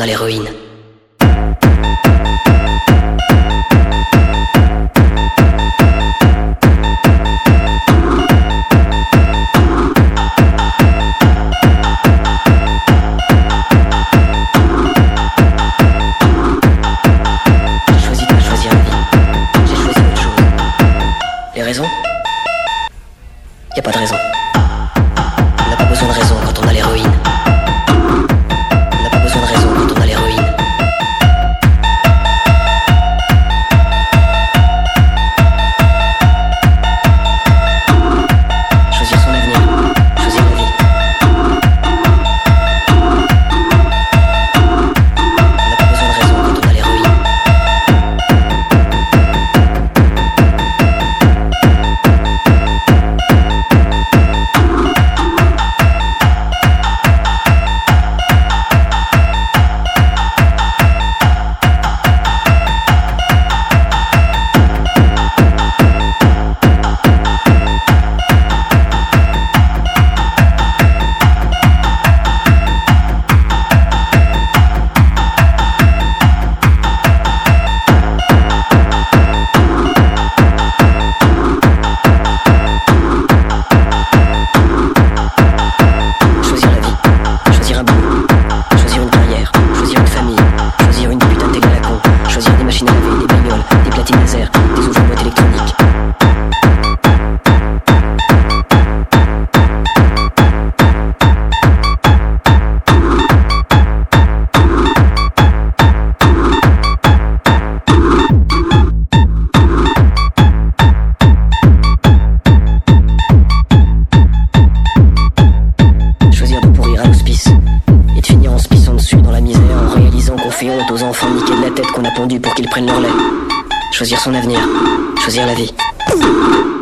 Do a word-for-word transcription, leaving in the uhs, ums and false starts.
l'héroïne. Y a pas de raison. On n'a pas besoin de raison quand on a l'héroïne. On n'a pas besoin de raison quand on a l'héroïne. Choisir son avenir, choisir la vie. On n'a pas besoin de raison quand on a l'héroïne. Aux enfants niqués de la tête qu'on a pondu pour qu'ils prennent leur lait. Choisir son avenir, choisir la vie.